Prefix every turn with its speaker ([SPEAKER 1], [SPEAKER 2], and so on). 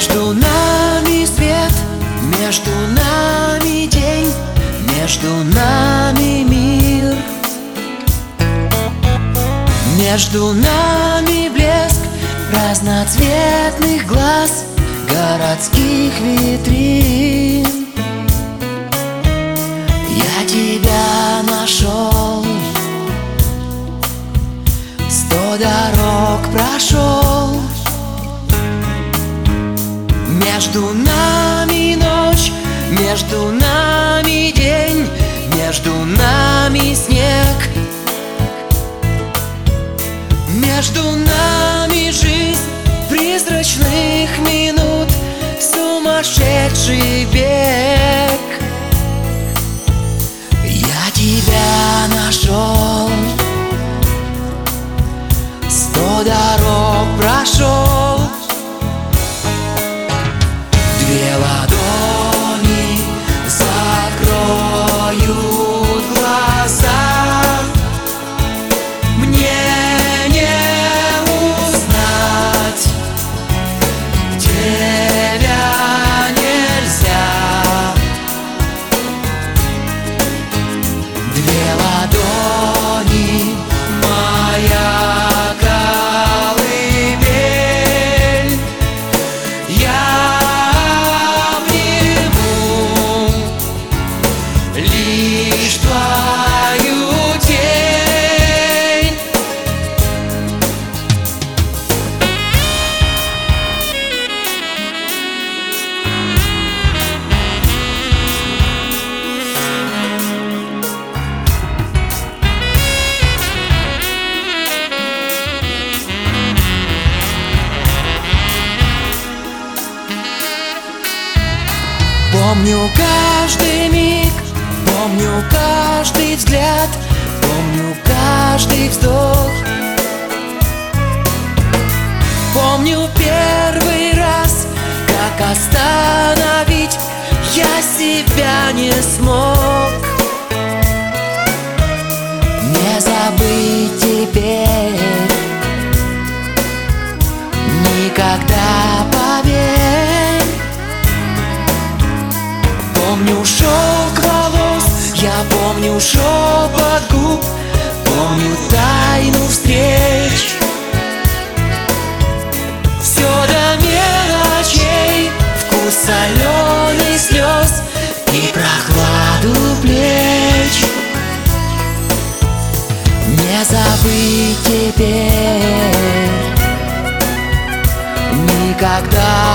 [SPEAKER 1] Между нами свет, между нами день, между нами мир. Между нами блеск разноцветных глаз городских витрин. Я тебя нашел, 100 дорог прошел. Между нами ночь, между нами день, между нами снег. Между нами жизнь призрачных минут, сумасшедший бег. Я тебя нашел, 100 дорог прошел. Две ладони закроют глаза. Мне не узнать тебя нельзя. Две ладони, моя колыбель. Я лишь твою тень. Помню каждый миг, помню каждый взгляд, помню каждый вздох. Помню первый раз, как остановить я себя не смог. Не забыть теперь никогда, поверь. Помню шелк волос, я помню шепот губ, помню тайну встреч. Все до мелочей, вкус соленых слез и прохладу плеч. Не забыть теперь никогда.